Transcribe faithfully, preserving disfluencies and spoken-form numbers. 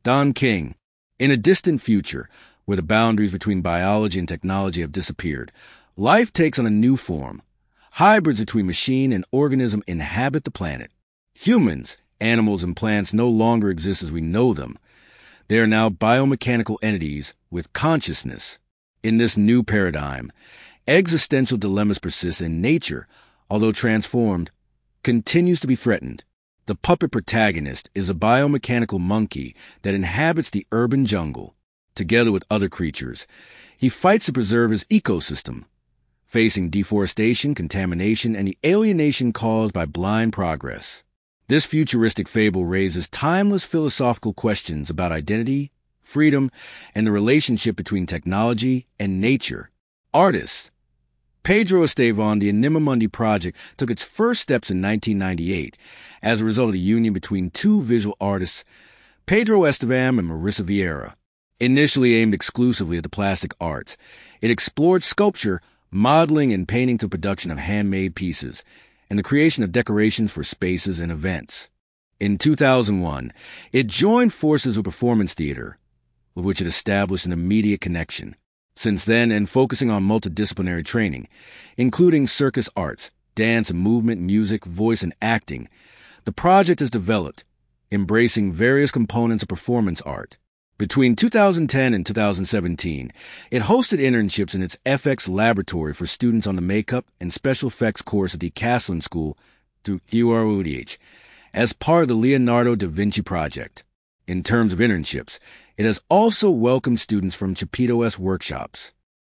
Don King. In a distant future, where the boundaries between biology and technology have disappeared, life takes on a new form. Hybrids between machine and organism inhabit the planet. Humans, animals, and plants no longer exist as we know them. They are now biomechanical entities with consciousness. In this new paradigm, existential dilemmas persist, and nature, although transformed, continues to be threatened. The puppet protagonist is a biomechanical monkey that inhabits the urban jungle. Together with other creatures, he fights to preserve his ecosystem, facing deforestation, contamination, and the alienation caused by blind progress. This futuristic fable raises timeless philosophical questions about identity, freedom, and the relationship between technology and nature. Artists. Pedro Estevan, the Anima Mundi project, took its first steps in nineteen ninety-eight as a result of the union between two visual artists, Pedro Estevan and Marissa Vieira. Initially aimed exclusively at the plastic arts, it explored sculpture, modeling, and painting to the production of handmade pieces, and the creation of decorations for spaces and events. In two thousand one, it joined forces with Performance Theater, with which it established an immediate connection. Since then, and focusing on multidisciplinary training, including circus arts, dance and movement, music, voice, and acting, the project has developed, embracing various components of performance art. Between two thousand ten and two thousand seventeen, it hosted internships in its F X laboratory for students on the makeup and special effects course at the Caslin School through U R U D H as part of the Leonardo da Vinci Project. In terms of internships, it has also welcomed students from Chapitos workshops.